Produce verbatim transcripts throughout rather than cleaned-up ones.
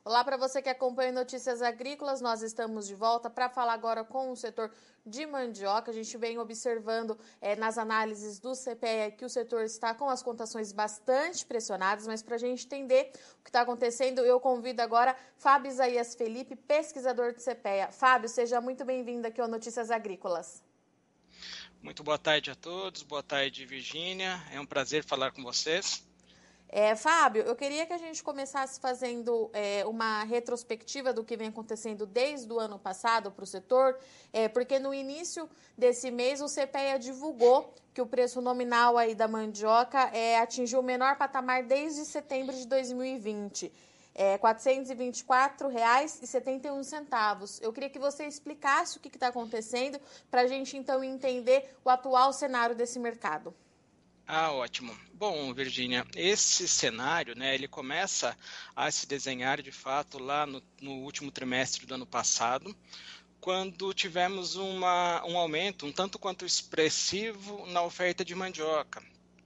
Olá para você que acompanha Notícias Agrícolas, nós estamos de volta para falar agora com o setor de mandioca. A gente vem observando é, nas análises do C P E A que o setor está com as cotações bastante pressionadas, mas para a gente entender o que está acontecendo, eu convido agora Fábio Isaías Felipe, pesquisador do C P E A. Fábio, seja muito bem-vindo aqui ao Notícias Agrícolas. Muito boa tarde a todos, boa tarde Virgínia, é um prazer falar com vocês. É, Fábio, eu queria que a gente começasse fazendo é, uma retrospectiva do que vem acontecendo desde o ano passado para o setor, é, porque no início desse mês o C P E A divulgou que o preço nominal aí da mandioca é, atingiu o menor patamar desde setembro de dois mil e vinte. É, quatrocentos e vinte e quatro reais e setenta e um centavos. Eu queria que você explicasse o que está acontecendo para a gente então entender o atual cenário desse mercado. Ah, ótimo. Bom, Virgínia, esse cenário, né, ele começa a se desenhar de fato lá no, no último trimestre do ano passado, quando tivemos uma, um aumento um tanto quanto expressivo na oferta de mandioca.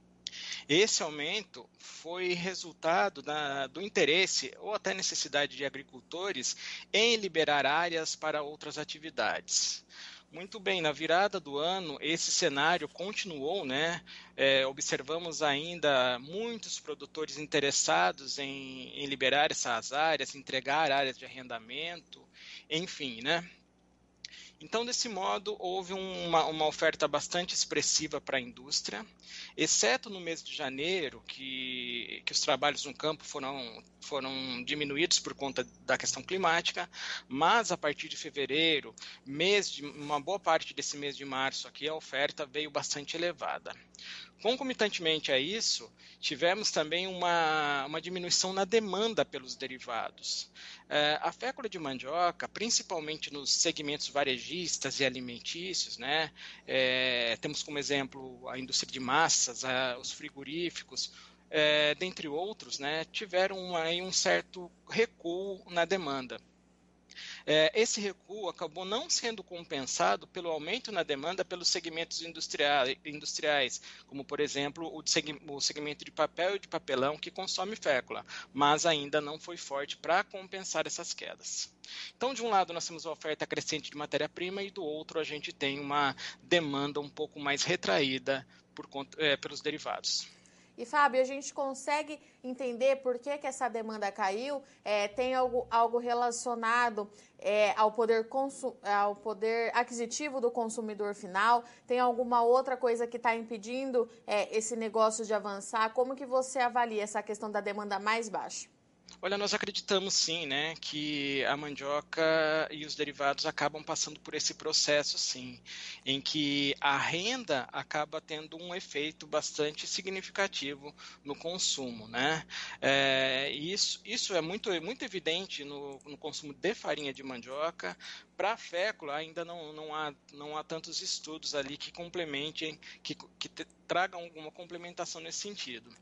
Esse aumento foi resultado da, do interesse ou até necessidade de agricultores em liberar áreas para outras atividades. Muito bem, na virada do ano, esse cenário continuou, né? É, observamos ainda muitos produtores interessados em, em liberar essas áreas, entregar áreas de arrendamento, enfim, né? Então, desse modo, houve uma, uma oferta bastante expressiva para a indústria, exceto no mês de janeiro, que, que os trabalhos no campo foram, foram diminuídos por conta da questão climática, mas a partir de fevereiro, mês de, uma boa parte desse mês de março aqui, a oferta veio bastante elevada. Concomitantemente a isso, tivemos também uma, uma diminuição na demanda pelos derivados. É, a fécula de mandioca, principalmente nos segmentos varejistas e alimentícios, né, é, temos como exemplo a indústria de massas, a, os frigoríficos, é, dentre outros, né, tiveram uma, um certo recuo na demanda. É, esse recuo acabou não sendo compensado pelo aumento na demanda pelos segmentos industriais, industriais como, por exemplo, o, o segmento de papel e de papelão, que consome fécula, mas ainda não foi forte para compensar essas quedas. Então, de um lado, nós temos a oferta crescente de matéria-prima e, do outro, a gente tem uma demanda um pouco mais retraída por conta, é, pelos derivados. E, Fábio, a gente consegue entender por que, que essa demanda caiu? É, tem algo, algo relacionado é, ao, poder consu, ao poder aquisitivo do consumidor final? Tem alguma outra coisa que está impedindo é, esse negócio de avançar? Como que você avalia essa questão da demanda mais baixa? Olha, nós acreditamos sim, né, que a mandioca e os derivados acabam passando por esse processo, sim, em que a renda acaba tendo um efeito bastante significativo no consumo, né? É, isso, isso é muito, muito evidente no, no consumo de farinha de mandioca. Para a fécula, ainda não, não, há, não há tantos estudos ali que complementem, que, que te, tragam alguma complementação nesse sentido.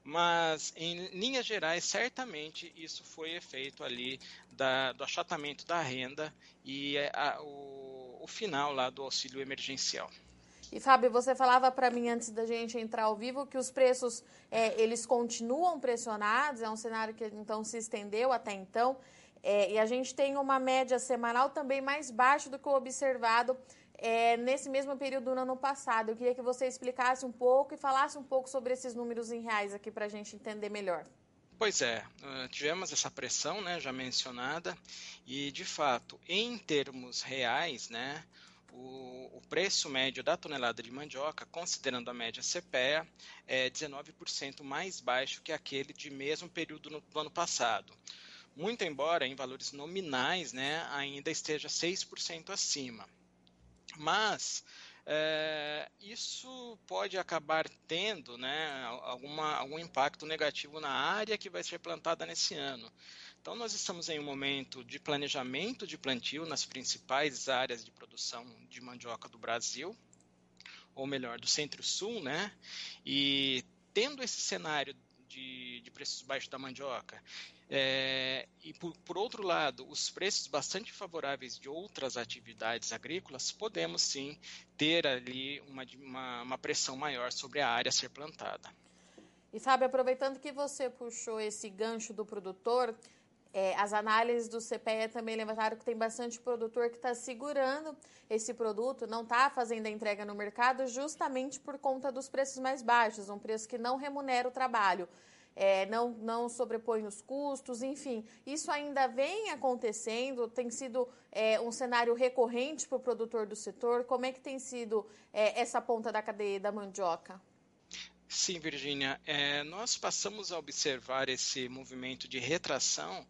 Mas, em linhas gerais, certamente isso foi efeito ali da, do achatamento da renda e a, o, o final lá do auxílio emergencial. E, Fábio, você falava para mim antes da gente entrar ao vivo que os preços, é, eles continuam pressionados, é um cenário que então se estendeu até então, é, e a gente tem uma média semanal também mais baixa do que o observado é, nesse mesmo período do ano passado. Eu queria que você explicasse um pouco e falasse um pouco sobre esses números em reais aqui para a gente entender melhor. Pois é, tivemos essa pressão, né, já mencionada, e de fato, em termos reais, né, o, o preço médio da tonelada de mandioca, considerando a média C P E A, é dezenove por cento mais baixo que aquele de mesmo período no, do ano passado. Muito embora em valores nominais, né, ainda esteja seis por cento acima. Mas é, isso pode acabar tendo, né, alguma, algum impacto negativo na área que vai ser plantada nesse ano. Então, nós estamos em um momento de planejamento de plantio nas principais áreas de produção de mandioca do Brasil, ou melhor, do Centro-Sul, né? E tendo esse cenário de, de preços baixos da mandioca, é, e por, por outro lado, os preços bastante favoráveis de outras atividades agrícolas, podemos sim ter ali uma, uma, uma pressão maior sobre a área a ser plantada. E, Fábio, aproveitando que você puxou esse gancho do produtor, É, as análises do CPEA também levantaram que tem bastante produtor que está segurando esse produto, não está fazendo a entrega no mercado justamente por conta dos preços mais baixos, um preço que não remunera o trabalho, é, não, não sobrepõe os custos, enfim. Isso ainda vem acontecendo, tem sido é, um cenário recorrente para o produtor do setor. Como é que tem sido é, essa ponta da cadeia da mandioca? Sim, Virgínia, é, nós passamos a observar esse movimento de retração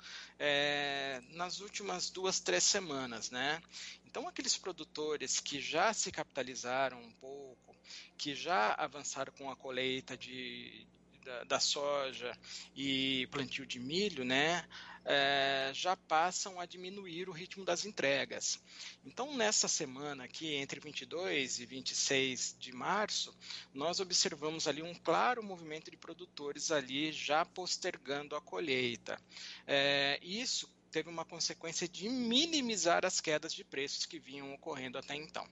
é, nas últimas duas, três semanas, né? Então, aqueles produtores que já se capitalizaram um pouco, que já avançaram com a colheita de, da, da soja e plantio de milho, né? É, já passam a diminuir o ritmo das entregas. Então, nessa semana aqui, entre vinte e dois e vinte e seis de março, nós observamos ali um claro movimento de produtores ali já postergando a colheita. É, isso teve uma consequência de minimizar as quedas de preços que vinham ocorrendo até então.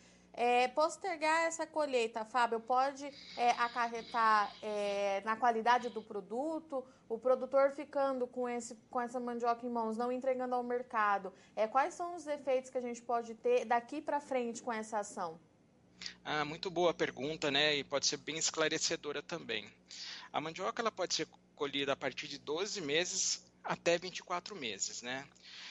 É, postergar essa colheita, Fábio, pode é, acarretar é, na qualidade do produto, o produtor ficando com, esse, com essa mandioca em mãos, não entregando ao mercado. É, quais são os efeitos que a gente pode ter daqui para frente com essa ação? Ah, muito boa pergunta, né? E pode ser bem esclarecedora também. A mandioca ela pode ser colhida a partir de doze meses até vinte e quatro meses, né?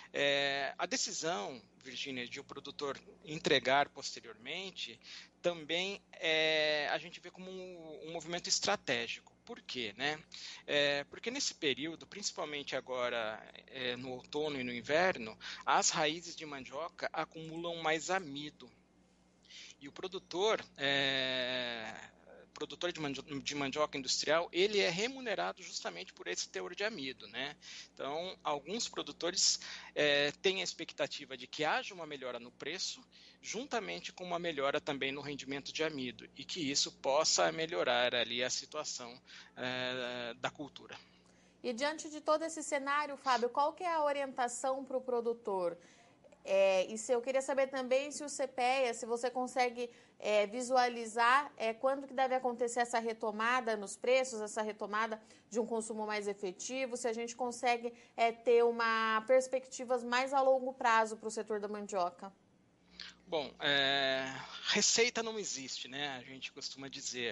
É, a decisão, Virgínia, de o produtor entregar posteriormente, também é, a gente vê como um, um movimento estratégico. Por quê? Né? É, porque nesse período, principalmente agora é, no outono e no inverno, as raízes de mandioca acumulam mais amido. E o produtor, é, produtor de, mandioca, de mandioca industrial, ele é remunerado justamente por esse teor de amido, né? Então, alguns produtores é, têm a expectativa de que haja uma melhora no preço, juntamente com uma melhora também no rendimento de amido, e que isso possa melhorar ali a situação é, da cultura. E diante de todo esse cenário, Fábio, qual que é a orientação para o produtor? É, e se eu queria saber também se o CPEA, se você consegue é, visualizar é, quando que deve acontecer essa retomada nos preços, essa retomada de um consumo mais efetivo, se a gente consegue é, ter uma perspectivas mais a longo prazo para o setor da mandioca. Bom, é, receita não existe, né? A gente costuma dizer.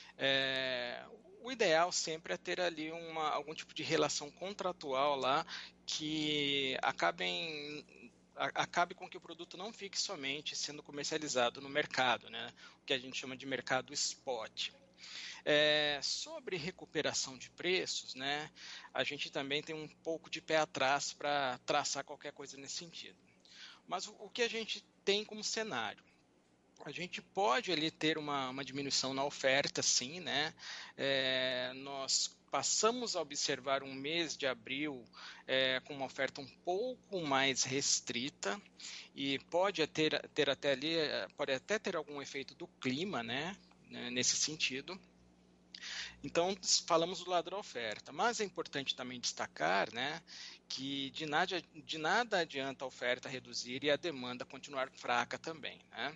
É, o ideal sempre é ter ali uma, algum tipo de relação contratual lá que acabem acabe com que o produto não fique somente sendo comercializado no mercado, né? O que a gente chama de mercado spot. É, sobre recuperação de preços, né? A gente também tem um pouco de pé atrás para traçar qualquer coisa nesse sentido. Mas o, o que a gente tem como cenário? A gente pode ali ter uma, uma diminuição na oferta, sim, né? É, nós passamos a observar um mês de abril é, com uma oferta um pouco mais restrita e pode ter, ter até ali, pode até ter algum efeito do clima, né? Nesse sentido. Então, falamos do lado da oferta, mas é importante também destacar, né, que de nada, de nada adianta a oferta reduzir e a demanda continuar fraca também, né?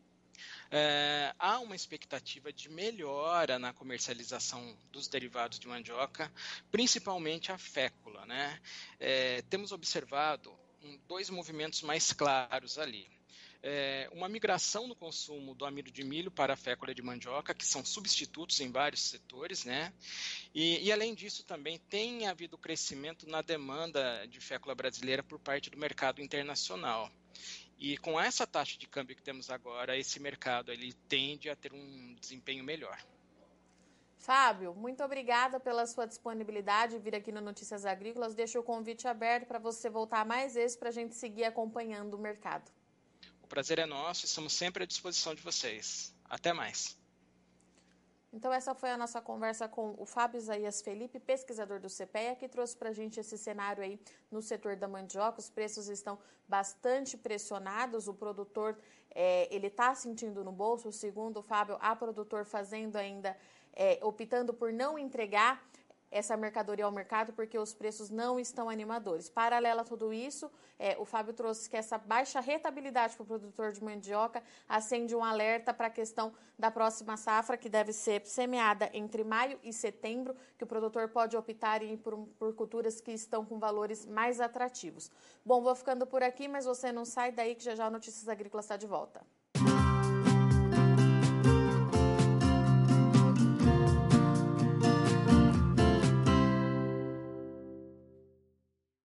É, há uma expectativa de melhora na comercialização dos derivados de mandioca, principalmente a fécula, né? É, temos observado um, dois movimentos mais claros ali. É, uma migração no consumo do amido de milho para a fécula de mandioca, que são substitutos em vários setores, né? E, e além disso também tem havido crescimento na demanda de fécula brasileira por parte do mercado internacional. E com essa taxa de câmbio que temos agora, esse mercado ele tende a ter um desempenho melhor. Fábio, muito obrigada pela sua disponibilidade de vir aqui no Notícias Agrícolas. Deixo o convite aberto para você voltar mais vezes para a gente seguir acompanhando o mercado. O prazer é nosso e estamos sempre à disposição de vocês. Até mais. Então essa foi a nossa conversa com o Fábio Isaías Felipe, pesquisador do CPEA, que trouxe para a gente esse cenário aí no setor da mandioca. Os preços estão bastante pressionados, o produtor é, ele está sentindo no bolso, segundo o Fábio, há produtor fazendo ainda, é, optando por não entregar essa mercadoria ao mercado, porque os preços não estão animadores. Paralelo a tudo isso, é, o Fábio trouxe que essa baixa rentabilidade para o produtor de mandioca acende um alerta para a questão da próxima safra, que deve ser semeada entre maio e setembro, que o produtor pode optar em ir por, por culturas que estão com valores mais atrativos. Bom, vou ficando por aqui, mas você não sai daí que já já o Notícias Agrícolas está de volta.